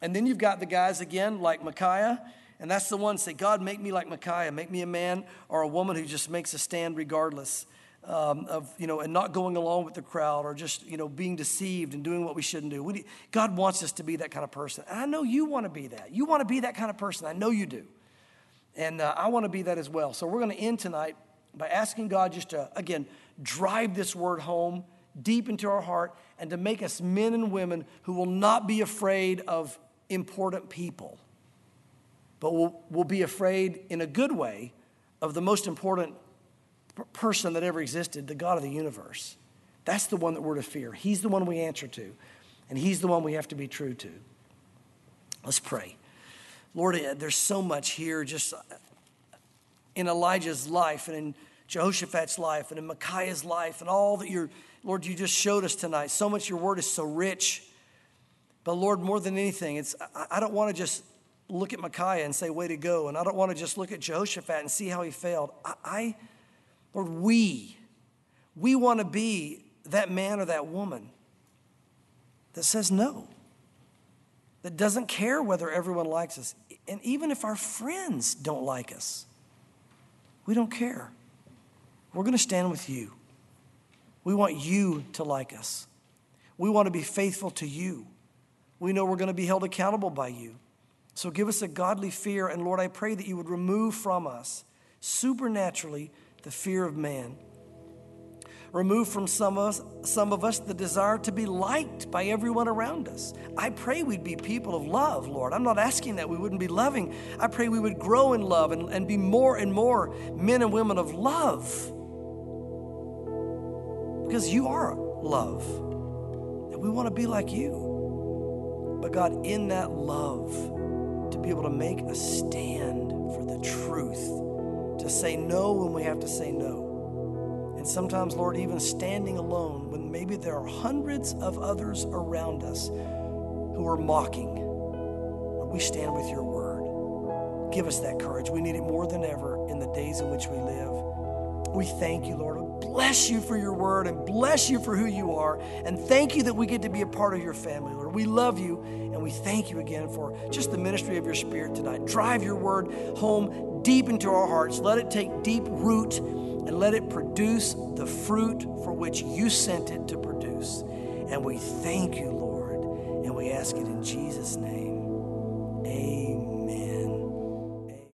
[SPEAKER 1] And then you've got the guys again like Micaiah, and that's the one say, God, make me like Micaiah. Make me a man or a woman who just makes a stand regardless of, and not going along with the crowd or just, being deceived and doing what we shouldn't do. God wants us to be that kind of person. And I know you want to be that. You want to be that kind of person. I know you do. And I want to be that as well. So we're going to end tonight by asking God just to, again, drive this word home deep into our heart and to make us men and women who will not be afraid of important people, but we'll be afraid in a good way of the most important person that ever existed, the God of the universe. That's the one that we're to fear. He's the one we answer to, and he's the one we have to be true to. Let's pray. Lord, there's so much here just in Elijah's life and in Jehoshaphat's life and in Micaiah's life and all that Lord, you just showed us tonight. So much your word is so rich. But Lord, more than anything, I don't want to just look at Micaiah and say, way to go. And I don't want to just look at Jehoshaphat and see how he failed. Lord, we want to be that man or that woman that says no, that doesn't care whether everyone likes us. And even if our friends don't like us, we don't care. We're going to stand with you. We want you to like us. We want to be faithful to you. We know we're going to be held accountable by you. So give us a godly fear. And Lord, I pray that you would remove from us supernaturally the fear of man. Remove from some of us the desire to be liked by everyone around us. I pray we'd be people of love, Lord. I'm not asking that we wouldn't be loving. I pray we would grow in love and be more and more men and women of love. Because you are love. And we want to be like you. But God, in that love, to be able to make a stand for the truth, to say no when we have to say no. And sometimes, Lord, even standing alone when maybe there are hundreds of others around us who are mocking. We stand with your word. Give us that courage. We need it more than ever in the days in which we live. We thank you, Lord. Bless you for your word and bless you for who you are. And thank you that we get to be a part of your family, Lord. We love you and we thank you again for just the ministry of your Spirit tonight. Drive your word home deep into our hearts. Let it take deep root and let it produce the fruit for which you sent it to produce. And we thank you, Lord.